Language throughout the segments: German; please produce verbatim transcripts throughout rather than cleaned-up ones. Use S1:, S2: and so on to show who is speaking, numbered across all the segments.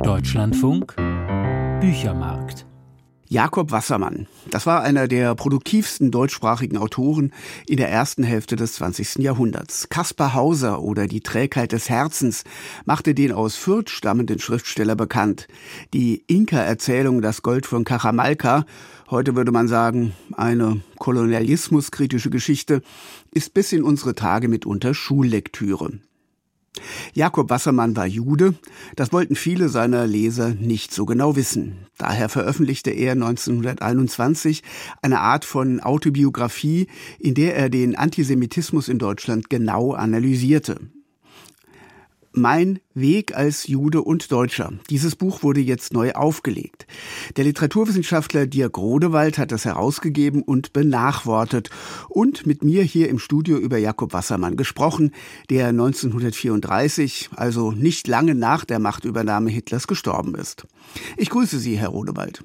S1: Deutschlandfunk Büchermarkt.
S2: Jakob Wassermann, das war einer der produktivsten deutschsprachigen Autoren in der ersten Hälfte des zwanzigsten Jahrhunderts. Kaspar Hauser oder Die Trägheit des Herzens machte den aus Fürth stammenden Schriftsteller bekannt. Die Inka-Erzählung Das Gold von Cajamarca, heute würde man sagen, eine kolonialismuskritische Geschichte, ist bis in unsere Tage mitunter Schullektüre. Jakob Wassermann war Jude, das wollten viele seiner Leser nicht so genau wissen. Daher veröffentlichte er neunzehnhunderteinundzwanzig eine Art von Autobiografie, in der er den Antisemitismus in Deutschland genau analysierte. Mein Weg als Jude und Deutscher. Dieses Buch wurde jetzt neu aufgelegt. Der Literaturwissenschaftler Dirk Rodewald hat es herausgegeben und benachwortet und mit mir hier im Studio über Jakob Wassermann gesprochen, der neunzehnhundertvierunddreißig, also nicht lange nach der Machtübernahme Hitlers, gestorben ist. Ich grüße Sie, Herr Rodewald.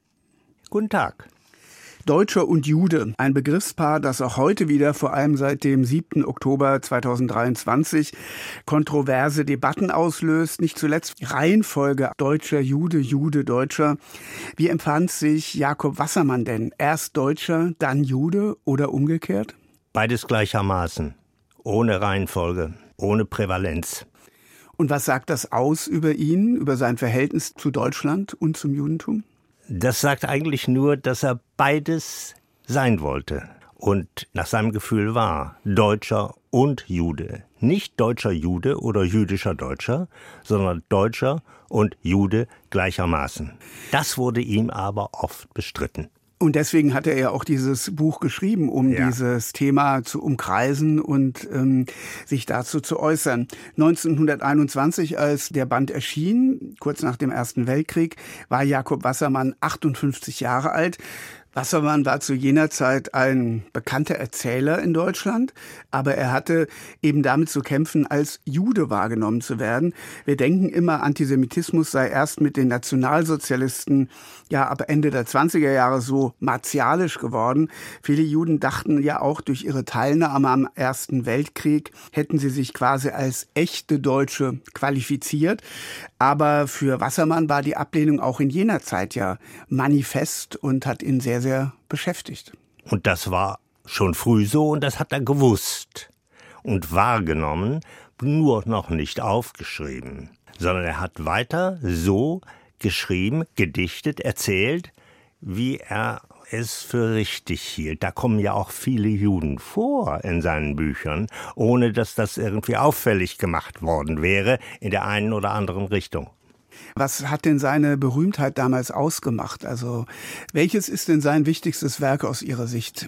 S3: Guten Tag.
S2: Deutscher und Jude, ein Begriffspaar, das auch heute wieder, vor allem seit dem siebten Oktober zweitausenddreiundzwanzig, kontroverse Debatten auslöst, nicht zuletzt Reihenfolge Deutscher, Jude, Jude, Deutscher. Wie empfand sich Jakob Wassermann denn? Erst Deutscher, dann Jude oder umgekehrt?
S3: Beides gleichermaßen, ohne Reihenfolge, ohne Prävalenz.
S2: Und was sagt das aus über ihn, über sein Verhältnis zu Deutschland und zum Judentum?
S3: Das sagt eigentlich nur, dass er beides sein wollte und nach seinem Gefühl war, Deutscher und Jude. Nicht deutscher Jude oder jüdischer Deutscher, sondern Deutscher und Jude gleichermaßen. Das wurde ihm aber oft bestritten.
S2: Und deswegen hatte er ja auch dieses Buch geschrieben, um ja. dieses Thema zu umkreisen und ähm, sich dazu zu äußern. neunzehnhunderteinundzwanzig, als der Band erschien, kurz nach dem Ersten Weltkrieg, war Jakob Wassermann achtundfünfzig Jahre alt. Wassermann war zu jener Zeit ein bekannter Erzähler in Deutschland, aber er hatte eben damit zu kämpfen, als Jude wahrgenommen zu werden. Wir denken immer, Antisemitismus sei erst mit den Nationalsozialisten ja ab Ende der zwanziger Jahre so martialisch geworden. Viele Juden dachten ja auch, durch ihre Teilnahme am Ersten Weltkrieg hätten sie sich quasi als echte Deutsche qualifiziert. Aber für Wassermann war die Ablehnung auch in jener Zeit ja manifest und hat ihn sehr, sehr beschäftigt.
S3: Und das war schon früh so und das hat er gewusst und wahrgenommen, nur noch nicht aufgeschrieben, sondern er hat weiter so geschrieben, gedichtet, erzählt, wie er es für richtig hielt. Da kommen ja auch viele Juden vor in seinen Büchern, ohne dass das irgendwie auffällig gemacht worden wäre in der einen oder anderen Richtung.
S2: Was hat denn seine Berühmtheit damals ausgemacht? Also, welches ist denn sein wichtigstes Werk aus Ihrer Sicht?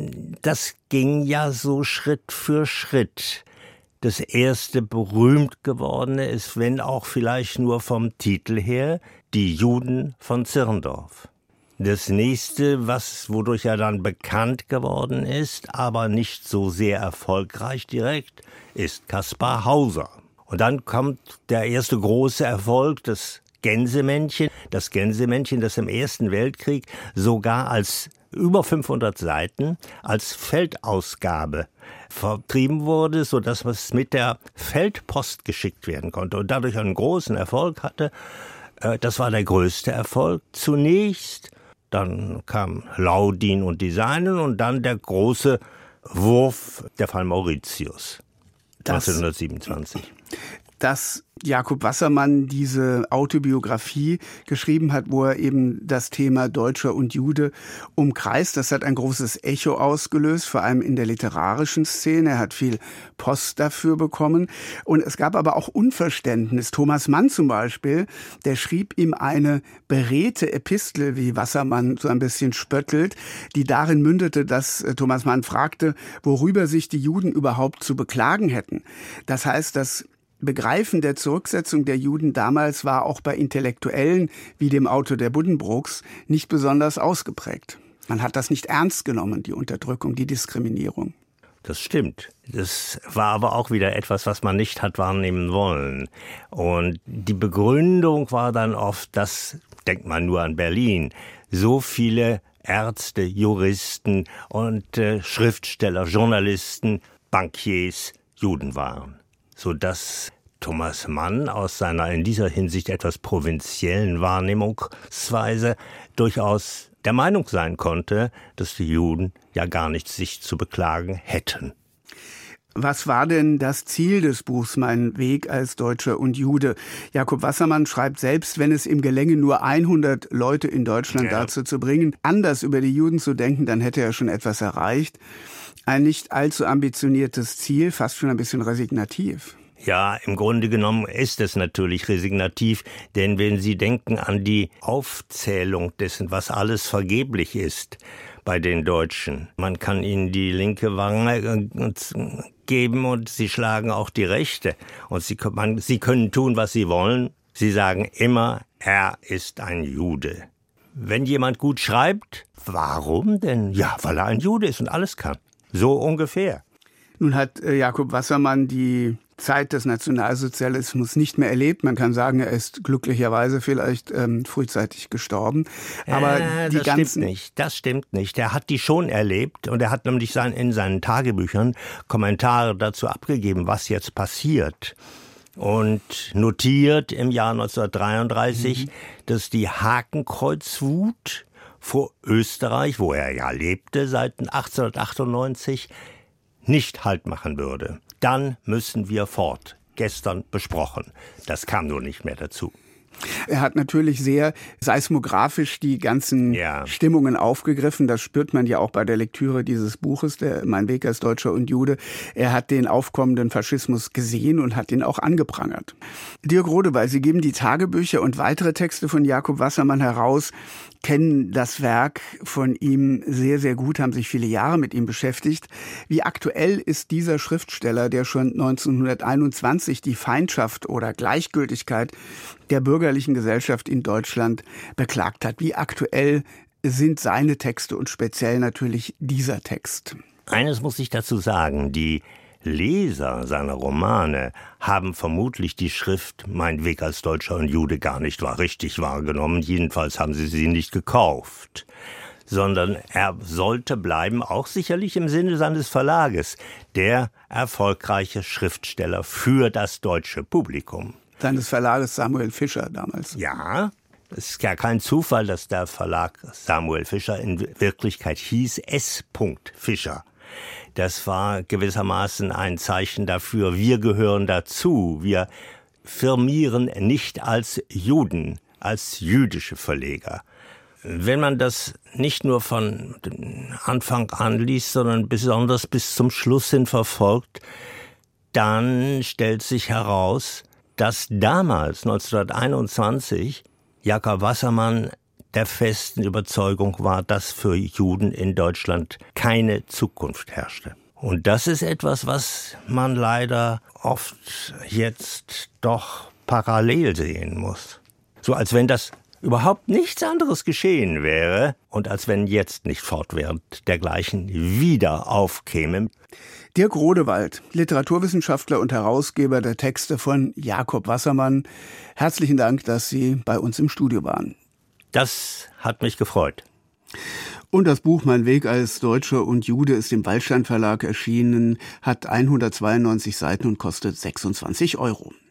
S3: Das ging ja so Schritt für Schritt. Das erste berühmt gewordene ist, wenn auch vielleicht nur vom Titel her, Die Juden von Zirndorf. Das nächste, was wodurch er dann bekannt geworden ist, aber nicht so sehr erfolgreich direkt, ist Kaspar Hauser. Und dann kommt der erste große Erfolg, das Gänsemännchen. Das Gänsemännchen, das im Ersten Weltkrieg sogar als über fünfhundert Seiten als Feldausgabe vertrieben wurde, sodass es mit der Feldpost geschickt werden konnte und dadurch einen großen Erfolg hatte. Das war der größte Erfolg zunächst. Dann kam Laudin und die Seinen und dann der große Wurf, der Fall Mauritius, das, neunzehnhundertsiebenundzwanzig.
S2: Dass Jakob Wassermann diese Autobiografie geschrieben hat, wo er eben das Thema Deutscher und Jude umkreist. Das hat ein großes Echo ausgelöst, vor allem in der literarischen Szene. Er hat viel Post dafür bekommen. Und es gab aber auch Unverständnis. Thomas Mann zum Beispiel, der schrieb ihm eine beredte Epistel, wie Wassermann so ein bisschen spöttelt, die darin mündete, dass Thomas Mann fragte, worüber sich die Juden überhaupt zu beklagen hätten. Das heißt, dass Begreifen der Zurücksetzung der Juden damals war auch bei Intellektuellen wie dem Autor der Buddenbrooks nicht besonders ausgeprägt. Man hat das nicht ernst genommen, die Unterdrückung, die Diskriminierung.
S3: Das stimmt. Das war aber auch wieder etwas, was man nicht hat wahrnehmen wollen. Und die Begründung war dann oft, dass, denkt man nur an Berlin, so viele Ärzte, Juristen und äh, Schriftsteller, Journalisten, Bankiers Juden waren. Sodass Thomas Mann aus seiner in dieser Hinsicht etwas provinziellen Wahrnehmungsweise durchaus der Meinung sein konnte, dass die Juden ja gar nichts sich zu beklagen hätten.
S2: Was war denn das Ziel des Buchs Mein Weg als Deutscher und Jude? Jakob Wassermann schreibt, selbst wenn es ihm gelänge, nur hundert Leute in Deutschland ja. dazu zu bringen, anders über die Juden zu denken, dann hätte er schon etwas erreicht. Ein nicht allzu ambitioniertes Ziel, fast schon ein bisschen resignativ.
S3: Ja, im Grunde genommen ist es natürlich resignativ, denn wenn Sie denken an die Aufzählung dessen, was alles vergeblich ist bei den Deutschen. Man kann ihnen die linke Wange geben und sie schlagen auch die rechte. Und sie, man, sie können tun, was sie wollen. Sie sagen immer, er ist ein Jude. Wenn jemand gut schreibt, warum denn? Ja, weil er ein Jude ist und alles kann. So ungefähr.
S2: Nun hat äh, Jakob Wassermann die Zeit des Nationalsozialismus nicht mehr erlebt. Man kann sagen, er ist glücklicherweise vielleicht ähm, frühzeitig gestorben. Aber
S3: äh,
S2: die
S3: das
S2: ganzen
S3: stimmt nicht. Das stimmt nicht. Er hat die schon erlebt und er hat nämlich sein, in seinen Tagebüchern Kommentare dazu abgegeben, was jetzt passiert. Und notiert im Jahr neunzehnhundertdreiunddreißig, mhm. dass die Hakenkreuzwut vor Österreich, wo er ja lebte seit achtzehnhundertachtundneunzig, nicht Halt machen würde. Dann müssen wir fort. Gestern besprochen. Das kam nur nicht mehr dazu.
S2: Er hat natürlich sehr seismografisch die ganzen ja. Stimmungen aufgegriffen. Das spürt man ja auch bei der Lektüre dieses Buches, der Mein Weg als Deutscher und Jude. Er hat den aufkommenden Faschismus gesehen und hat ihn auch angeprangert. Dirk Rodewey, Sie geben die Tagebücher und weitere Texte von Jakob Wassermann heraus, kennen das Werk von ihm sehr, sehr gut, haben sich viele Jahre mit ihm beschäftigt. Wie aktuell ist dieser Schriftsteller, der schon neunzehnhunderteinundzwanzig die Feindschaft oder Gleichgültigkeit der bürgerlichen Gesellschaft in Deutschland beklagt hat? Wie aktuell sind seine Texte und speziell natürlich dieser Text?
S3: Eines muss ich dazu sagen, die Leser seiner Romane haben vermutlich die Schrift Mein Weg als Deutscher und Jude gar nicht wahr richtig wahrgenommen. Jedenfalls haben sie sie nicht gekauft. Sondern er sollte bleiben, auch sicherlich im Sinne seines Verlages, der erfolgreiche Schriftsteller für das deutsche Publikum.
S2: Seines Verlages Samuel Fischer damals.
S3: Ja, es ist ja kein Zufall, dass der Verlag Samuel Fischer in Wirklichkeit hieß S. Fischer. Das war gewissermaßen ein Zeichen dafür, wir gehören dazu. Wir firmieren nicht als Juden, als jüdische Verleger. Wenn man das nicht nur von Anfang an liest, sondern besonders bis zum Schluss hin verfolgt, dann stellt sich heraus, dass damals, neunzehnhunderteinundzwanzig, Jakob Wassermann der festen Überzeugung war, dass für Juden in Deutschland keine Zukunft herrschte. Und das ist etwas, was man leider oft jetzt doch parallel sehen muss. So als wenn das überhaupt nichts anderes geschehen wäre und als wenn jetzt nicht fortwährend dergleichen wieder aufkäme.
S2: Dirk Rodewald, Literaturwissenschaftler und Herausgeber der Texte von Jakob Wassermann. Herzlichen Dank, dass Sie bei uns im Studio waren.
S3: Das hat mich gefreut.
S2: Und das Buch Mein Weg als Deutscher und Jude ist im Waldstein Verlag erschienen, hat hundertzweiundneunzig Seiten und kostet sechsundzwanzig Euro.